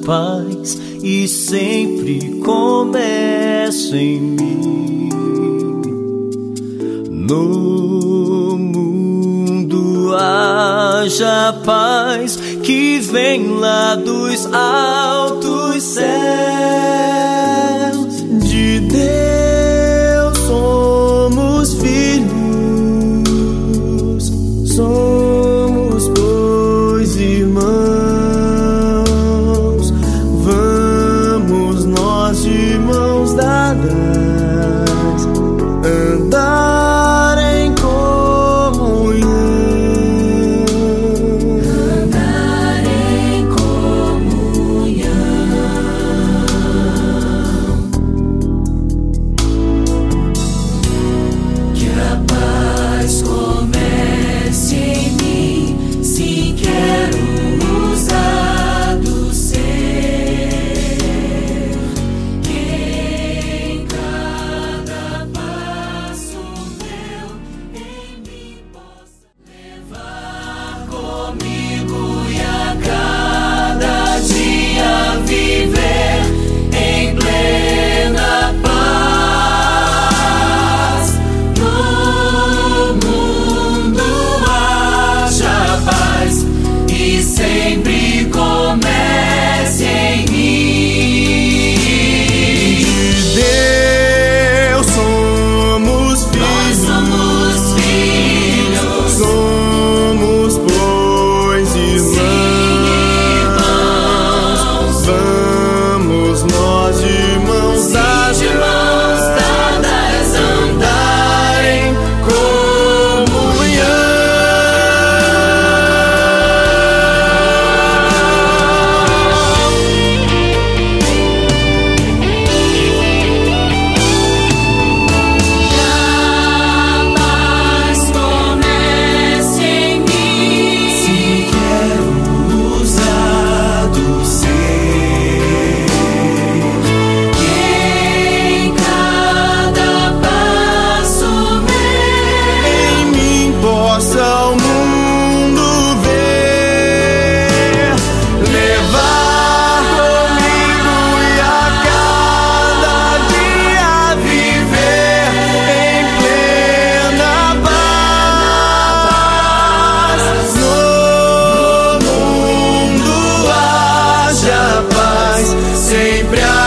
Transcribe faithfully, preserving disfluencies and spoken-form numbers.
paz e sempre começa em mim. No mundo haja paz que vem lá dos altos céus. De Deus somos filhos, somos pois irmãos. Vamos nós de mãos dadas andar em comunhão, andar em comunhão. Que a paz comece em mim, se quero usado ser, que em cada passo meu em mim possa levar comigo e a cada dia viver em plena paz. No mundo haja paz e sempre comece em mim. de Deus somos Nós somos filhos, somos pois irmãos. Vamos nós de mãos dadas de mãos dadas andar em comunhão. Que a paz comece em mim, se quero usado ser, que em cada passo meu Em mim possa o mundo ver, levar comigo e a cada dia viver em plena paz. No mundo haja paz, sempre